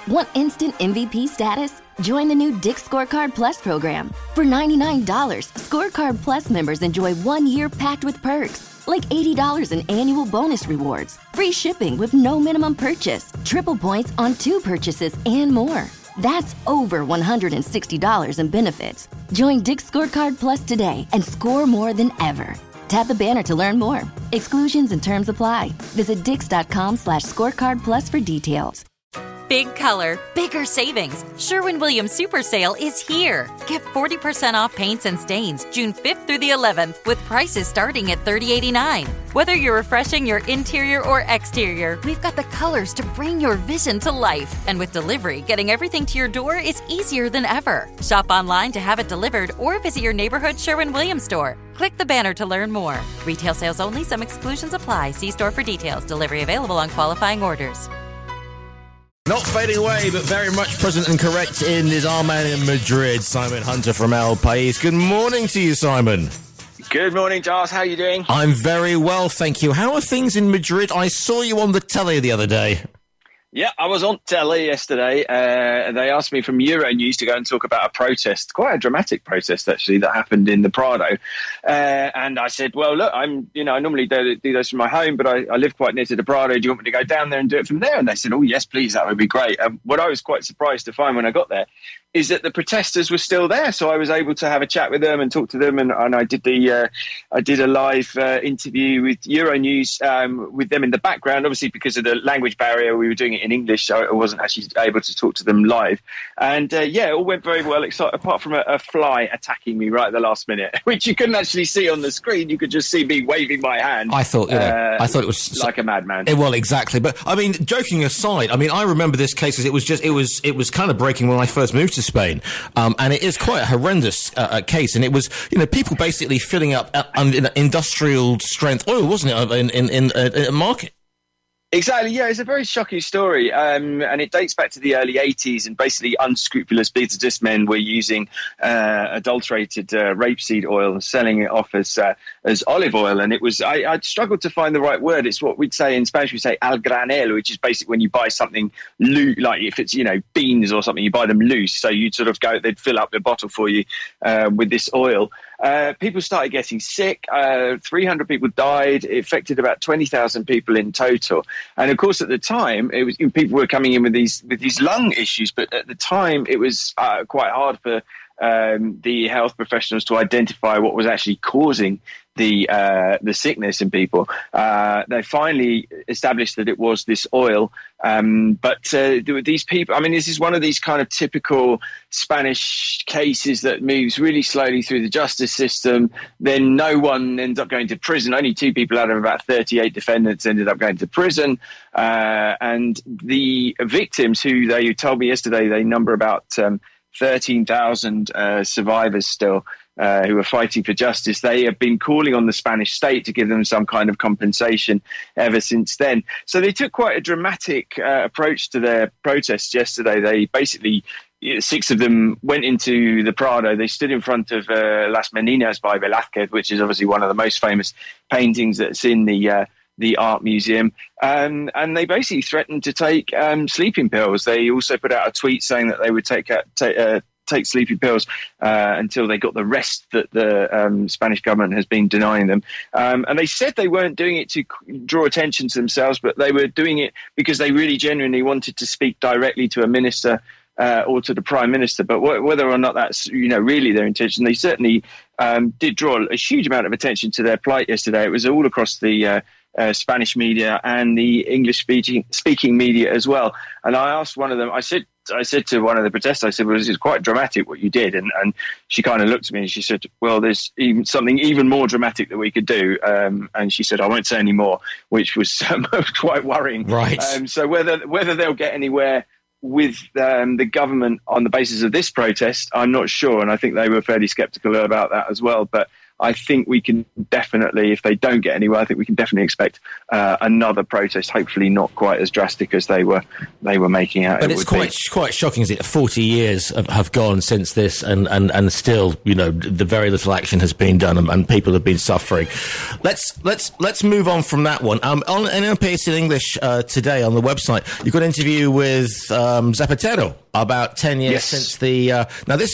Want instant MVP status? Join the new Dick's Scorecard Plus program. For $99, Scorecard Plus members enjoy 1 year packed with perks, like $80 in annual bonus rewards, free shipping with no minimum purchase, triple points on 2 purchases, and more. That's over $160 in benefits. Join Dick's Scorecard Plus today and score more than ever. Tap the banner to learn more. Exclusions and terms apply. Visit dix.com/scorecard plus for details. Big color, bigger savings. Sherwin-Williams Super Sale is here. Get 40% off paints and stains June 5th through the 11th with prices starting at $30.89. Whether you're refreshing your interior or exterior, we've got the colors to bring your vision to life. And with delivery, getting everything to your door is easier than ever. Shop online to have it delivered or visit your neighborhood Sherwin-Williams store. Click the banner to learn more. Retail sales only. Some exclusions apply. See store for details. Delivery available on qualifying orders. Not fading away, but very much present and correct is our man in Madrid, Simon Hunter from El País. Good morning to you, Simon. Good morning, Giles. How are you doing? I'm very well, thank you. How are things in Madrid? I saw you on the telly the other day. Yeah, I was on telly yesterday. They asked me from Euronews to go and talk about a protest, quite a dramatic protest, actually, that happened in the Prado. And I said, well, look, I normally do those from my home, but I live quite near to the Prado. Do you want me to go down there and do it from there? And they said, oh, yes, please, that would be great. What I was quite surprised to find when I got there is that the protesters were still there. So I was able to have a chat with them and talk to them. And I did a live interview with Euronews with them in the background. Obviously, because of the language barrier, we were doing it in English, so I wasn't actually able to talk to them live. And it all went very well, apart from a fly attacking me right at the last minute, which you couldn't actually see on the screen. You could just see me waving my hand. I thought it was like a madman. Well, exactly. But I mean, joking aside, I mean, I remember this case because it was kind of breaking when I first moved to Spain, and it is quite a horrendous case. And it was, people basically filling up industrial strength oil, wasn't it, in a market? Exactly, yeah, it's a very shocking story, and it dates back to the early 80s, and basically unscrupulous businessmen were using adulterated rapeseed oil and selling it off as olive oil, and it was, I struggled to find the right word. It's what we'd say in Spanish, we say al granel, which is basically when you buy something loose, like if it's, beans or something, you buy them loose, so you'd sort of go, they'd fill up the bottle for you with this oil. People started getting sick. 300 people died. It affected about 20,000 people in total. And of course, at the time, it was people were coming in with these lung issues. But at the time, it was quite hard for the health professionals to identify what was actually causing the sickness in people. They finally established that it was this oil. But these people, I mean, this is one of these kind of typical Spanish cases that moves really slowly through the justice system. Then no one ends up going to prison. Only 2 people out of about 38 defendants ended up going to prison. And the victims, who they told me yesterday, they number about 13,000 survivors still. Who are fighting for justice. They have been calling on the Spanish state to give them some kind of compensation ever since then. So they took quite a dramatic approach to their protests yesterday. They basically, 6 of them went into the Prado. They stood in front of Las Meninas by Velázquez, which is obviously one of the most famous paintings that's in the art museum, and they basically threatened to take sleeping pills. They also put out a tweet saying that they would take sleeping pills until they got the rest that the Spanish government has been denying them. And they said they weren't doing it to draw attention to themselves, but they were doing it because they really genuinely wanted to speak directly to a minister or to the prime minister. But whether or not that's really their intention, they certainly did draw a huge amount of attention to their plight yesterday. It was all across the Spanish media and the English-speaking media as well. And I asked one of them, I said to one of the protesters, I said, well, this is quite dramatic what you did. And she kind of looked at me and she said, well, there's something even more dramatic that we could do. And she said, I won't say any more, which was quite worrying. Right. So whether they'll get anywhere with the government on the basis of this protest, I'm not sure. And I think they were fairly sceptical about that as well. But I think we can definitely, if they don't get anywhere, I think we can definitely expect another protest. Hopefully, not quite as drastic as they were making out. But it's quite shocking, isn't it? 40 years have gone since this, and still, the very little action has been done, and people have been suffering. Let's move on from that one. On NPS in English today on the website, you've got an interview with Zapatero about 10 years since the. Now, this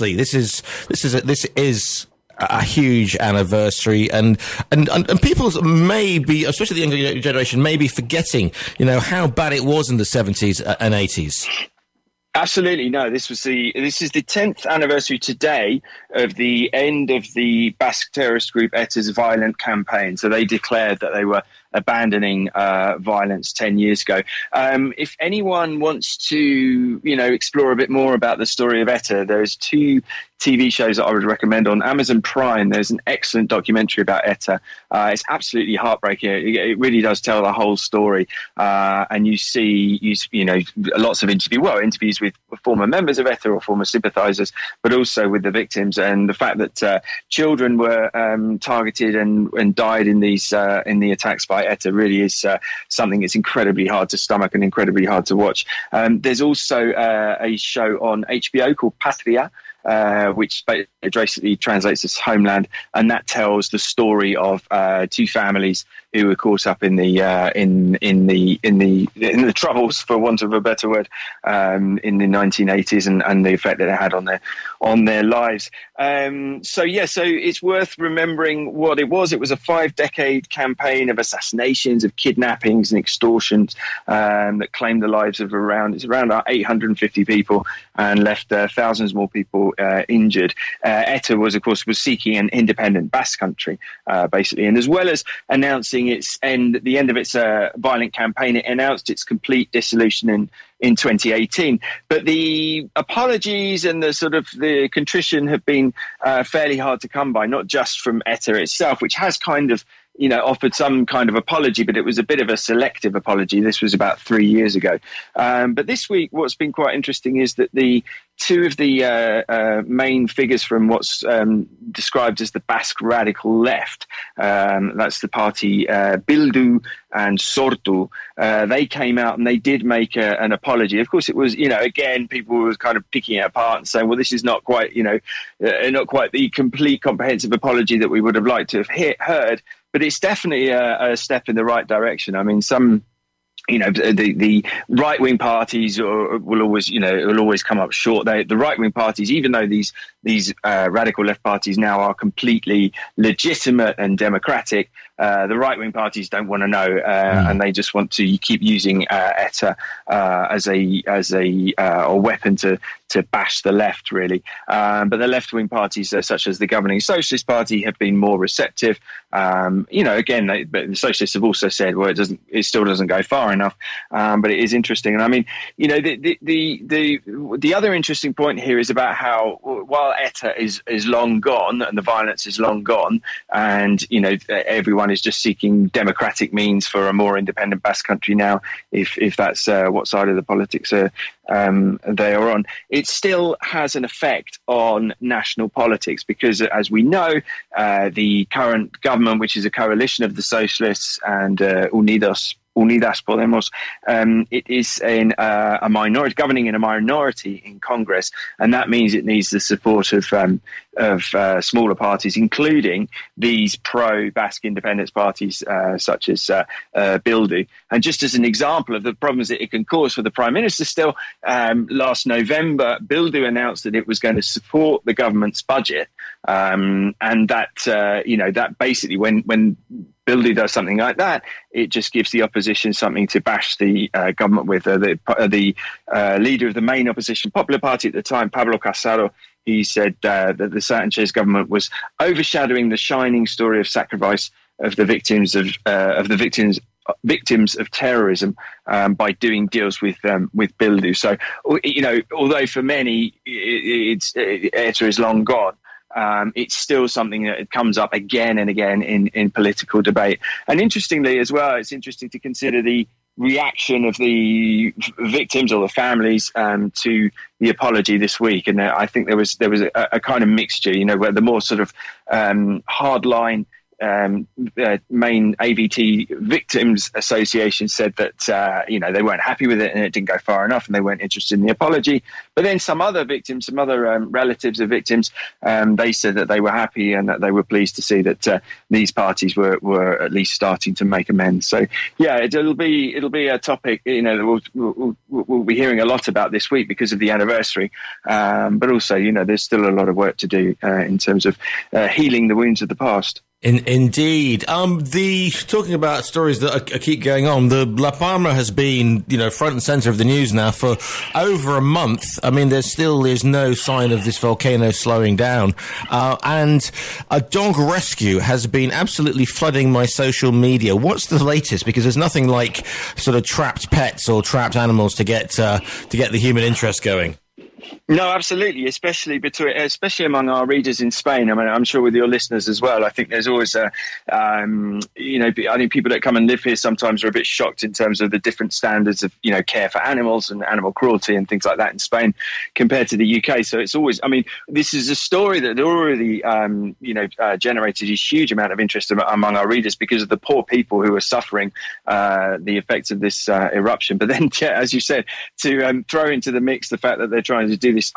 is a huge anniversary, and people may be, especially the younger generation, may be forgetting, how bad it was in the 70s and 80s. Absolutely. No, this is the 10th anniversary today of the end of the Basque terrorist group ETA's violent campaign. So they declared that they were abandoning violence 10 years ago. If anyone wants to, explore a bit more about the story of ETA, there's 2 TV shows that I would recommend on Amazon Prime. There's an excellent documentary about ETA. It's absolutely heartbreaking. It really does tell the whole story. And you see, lots of interviews with former members of ETA or former sympathizers, but also with the victims. And the fact that children were targeted and died in the attacks by ETA really is something that's incredibly hard to stomach and incredibly hard to watch. There's also a show on HBO called Patria, which basically translates as Homeland, and that tells the story of 2 families who were caught up in the troubles, for want of a better word, in the 1980s, and the effect that it had on their lives. So it's worth remembering what it was. It was a 5-decade campaign of assassinations, of kidnappings and extortions that claimed the lives of around 850 people and left thousands more people injured. ETA was seeking an independent Basque country, basically, and as well as announcing the end of its violent campaign, it announced its complete dissolution in 2018. But the apologies and the contrition have been fairly hard to come by, not just from ETA itself, which has kind of offered some kind of apology, but it was a bit of a selective apology. This was about 3 years ago. But this week, what's been quite interesting is that the 2 of the main figures from what's described as the Basque radical left, that's the party Bildu and Sortu, they came out and they did make an apology. Of course, it was, again, people were kind of picking it apart and saying, well, this is not quite, not quite the complete comprehensive apology that we would have liked to have heard. But it's definitely a step in the right direction. I mean, the right-wing parties will always come up short. The right-wing parties, even though these radical left parties now are completely legitimate and democratic, the right-wing parties don't want to know, and they just want to keep using ETA as a weapon to bash the left, really. But the left-wing parties, such as the governing Socialist Party, have been more receptive. Again, the Socialists have also said, well, it still doesn't go far enough, but it is interesting. And I mean, the other interesting point here is about how, while ETA is long gone and the violence is long gone, and everyone is just seeking democratic means for a more independent Basque country now, if that's what side of the politics they are on, it still has an effect on national politics because, as we know, the current government, which is a coalition of the Socialists and Unidas Podemos, it is in a minority, governing in a minority in Congress, and that means it needs the support of smaller parties, including these pro-Basque independence parties such as Bildu. And just as an example of the problems that it can cause for the Prime Minister still, last November, Bildu announced that it was going to support the government's budget, and that basically when Bildu does something like that, it just gives the opposition something to bash the government with. The leader of the main opposition Popular Party at the time, Pablo Casado, he said that the Sanchez government was overshadowing the shining story of sacrifice of the victims of terrorism by doing deals with Bildu. So, although for many ETA is long gone, it's still something that comes up again and again in political debate. And interestingly as well, it's interesting to consider the reaction of the victims or the families to the apology this week, and I think there was a kind of mixture, where the more sort of hardline main AVT Victims Association said that they weren't happy with it and it didn't go far enough and they weren't interested in the apology. But then some other victims, some other relatives of victims, they said that they were happy and that they were pleased to see that these parties were at least starting to make amends. So yeah, it'll be a topic that we'll be hearing a lot about this week because of the anniversary. But also there's still a lot of work to do in terms of healing the wounds of the past. Indeed. Talking about stories that keep going on, the La Palma has been, front and center of the news now for over a month. I mean, there's no sign of this volcano slowing down. And a dog rescue has been absolutely flooding my social media. What's the latest? Because there's nothing like sort of trapped pets or trapped animals to get the human interest going. No, absolutely, especially among our readers in Spain. I mean, I'm sure with your listeners as well. I think there's always I think people that come and live here sometimes are a bit shocked in terms of the different standards of, care for animals and animal cruelty and things like that in Spain compared to the UK. So it's always, this is a story that already, generated a huge amount of interest among our readers because of the poor people who are suffering the effects of this eruption. But then, as you said, to throw into the mix the fact that they're trying to do this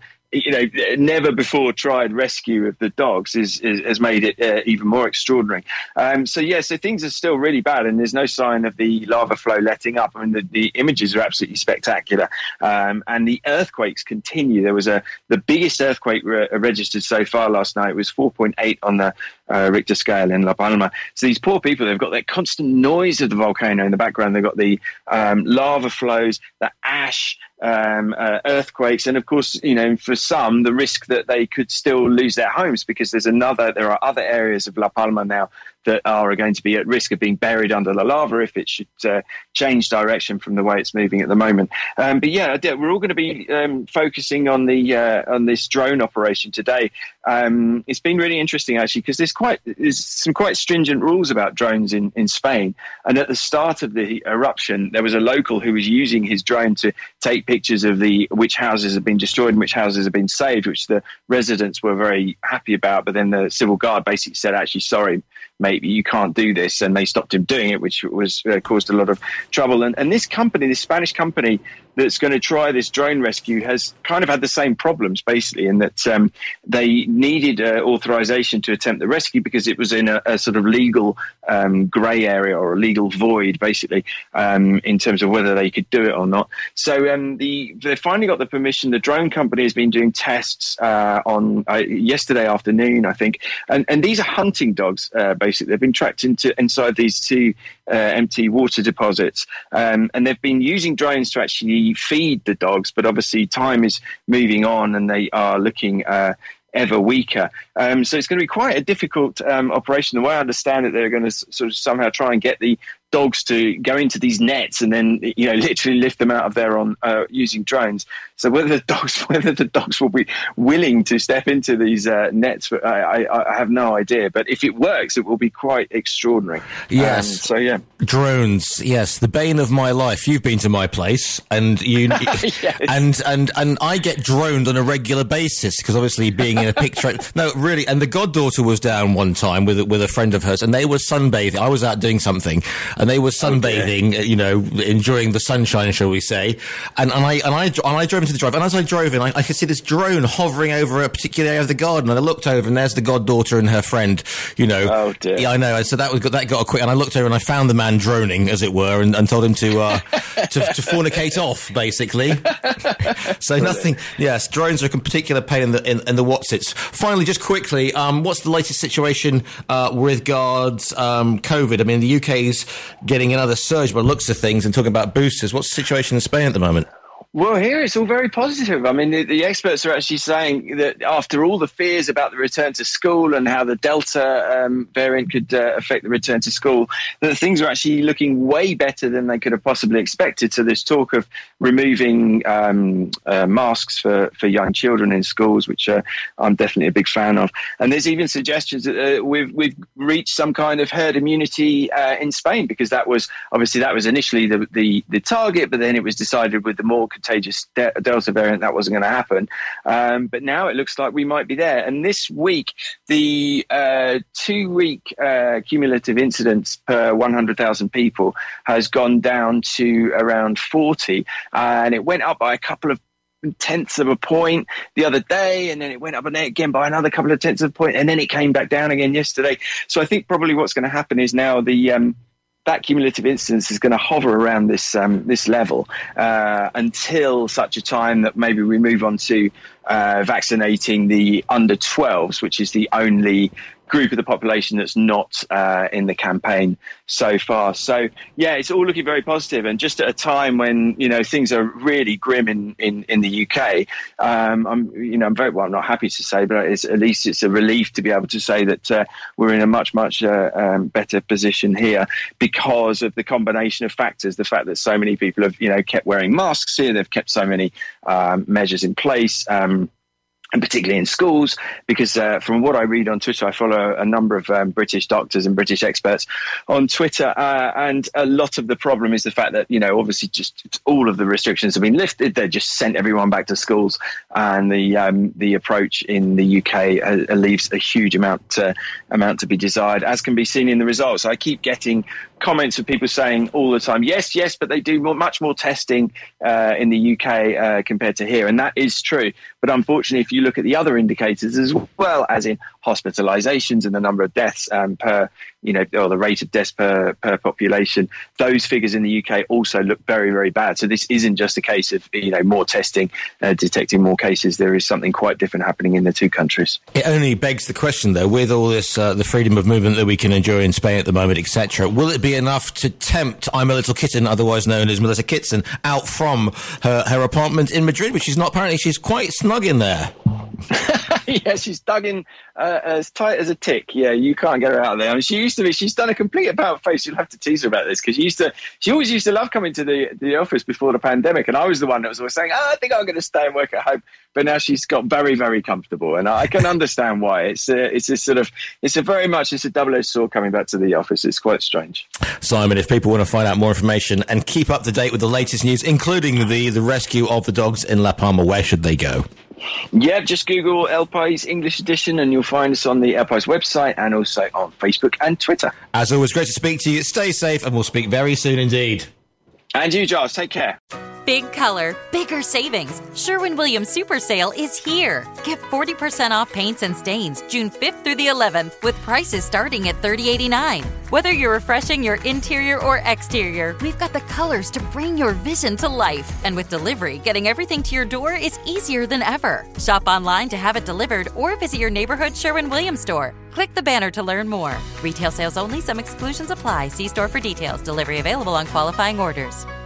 never before tried rescue of the dogs has made it even more extraordinary. So things are still really bad, and there's no sign of the lava flow letting up. I mean, the images are absolutely spectacular, and the earthquakes continue. There was the biggest earthquake registered so far last night. It was 4.8 on the Richter scale in La Palma. So these poor people, they've got that constant noise of the volcano in the background. They've got the lava flows, the ash, earthquakes, and of course, for some, the risk that they could still lose their homes because there are other areas of La Palma now that are going to be at risk of being buried under the lava if it should change direction from the way it's moving at the moment. But yeah, we're all going to be focusing on this drone operation today. It's been really interesting actually because there's some quite stringent rules about drones in Spain. And at the start of the eruption, there was a local who was using his drone to take pictures of which houses have been destroyed and which houses have been saved, which the residents were very happy about. But then the civil guard basically said, actually, sorry, mate, you can't do this, and they stopped him doing it, which was caused a lot of trouble. And this Spanish company that's going to try this drone rescue has kind of had the same problems, basically, in that they needed authorization to attempt the rescue because it was in a sort of legal grey area or a legal void, basically, in terms of whether they could do it or not. So they finally got the permission. The drone company has been doing tests on yesterday afternoon, I think, and these are hunting dogs, basically. They've been tracked inside these two empty water deposits, and they've been using drones to actually feed the dogs, but obviously time is moving on and they are looking ever weaker. So it's going to be quite a difficult operation. The way I understand it, they're going to sort of somehow try and get the dogs to go into these nets and then literally lift them out of there on using drones. So whether the dogs will be willing to step into these nets, I have no idea. But if it works, it will be quite extraordinary. Yes. So yeah, drones. Yes, the bane of my life. You've been to my place, and you yes. and I get droned on a regular basis because obviously being in a picture. No, really. And the goddaughter was down one time with a friend of hers, and they were sunbathing. I was out doing something. And they were sunbathing, enjoying the sunshine, shall we say? And I drove into the drive, and as I drove in, I could see this drone hovering over a particular area of the garden. And I looked over, and there's the goddaughter and her friend. Oh dear. Yeah, I know. And so that got a quick. And I looked over, and I found the man droning, as it were, and told him to fornicate off, basically. So nothing. Yes, drones are a particular pain in the whatsits. Finally, just quickly, what's the latest situation with regards COVID? I mean, the UK's getting another surge by the looks of things and talking about boosters. What's the situation in Spain at the moment? Well, here it's all very positive. I mean, the experts are actually saying that after all the fears about the return to school and how the Delta variant could affect the return to school, that things are actually looking way better than they could have possibly expected. So there's talk of removing masks for young children in schools, which I'm definitely a big fan of. And there's even suggestions that we've reached some kind of herd immunity in Spain, because that was initially the target, but then it was decided with the more contagious Delta variant that wasn't going to happen. But now it looks like we might be there. And this week, the 2-week cumulative incidence per 100,000 people has gone down to around 40. And it went up by a couple of tenths of a point the other day, and then it went up again by another couple of tenths of a point, and then it came back down again yesterday. So I think probably what's going to happen is now that cumulative incidence is going to hover around this level until such a time that maybe we move on to vaccinating the under 12s, which is the only group of the population that's not in the campaign so far. So yeah, it's all looking very positive, and just at a time when things are really grim in the UK. I'm not happy to say, but at least it's a relief to be able to say that we're in a much better position here because of the combination of factors. The fact that so many people have kept wearing masks here, they've kept so many measures in place. And particularly in schools, because from what I read on Twitter, I follow a number of British doctors and British experts on Twitter, and a lot of the problem is the fact that, obviously just all of the restrictions have been lifted. They just sent everyone back to schools, and the approach in the UK leaves a huge amount to be desired, as can be seen in the results. I keep getting comments of people saying all the time, yes, but they do much more testing in the UK compared to here, and that is true. But unfortunately, if you look at the other indicators as well, as in hospitalizations and the number of deaths per, or the rate of deaths per population, those figures in the UK also look very, very bad. So this isn't just a case of, more testing, detecting more cases. There is something quite different happening in the two countries. It only begs the question, though, with all this, the freedom of movement that we can enjoy in Spain at the moment, etc., will it be enough to tempt I'm a Little Kitten, otherwise known as Melissa Kitson, out from her apartment in Madrid, which is not, apparently she's quite snug in there? Yeah, she's dug in as tight as a tick. Yeah, you can't get her out of there. I mean, she used to be. She's done a complete about face. You'll have to tease her about this, because she always used to love coming to the office before the pandemic, and I was the one that was always saying, I think I'm going to stay and work at home. But now she's got very, very comfortable, and I can understand why. It's a double-edged sword coming back to the office. It's quite strange. Simon, if people want to find out more information and keep up to date with the latest news, including the rescue of the dogs in La Palma, where should they go? Yeah, just Google El País English Edition and you'll find us on the El País website and also on Facebook and Twitter. As always, great to speak to you. Stay safe, and we'll speak very soon indeed. And you, Giles, take care. Big color, bigger savings. Sherwin-Williams Super Sale is here. Get 40% off paints and stains June 5th through the 11th with prices starting at $30.89. Whether you're refreshing your interior or exterior, we've got the colors to bring your vision to life. And with delivery, getting everything to your door is easier than ever. Shop online to have it delivered or visit your neighborhood Sherwin-Williams store. Click the banner to learn more. Retail sales only. Some exclusions apply. See store for details. Delivery available on qualifying orders.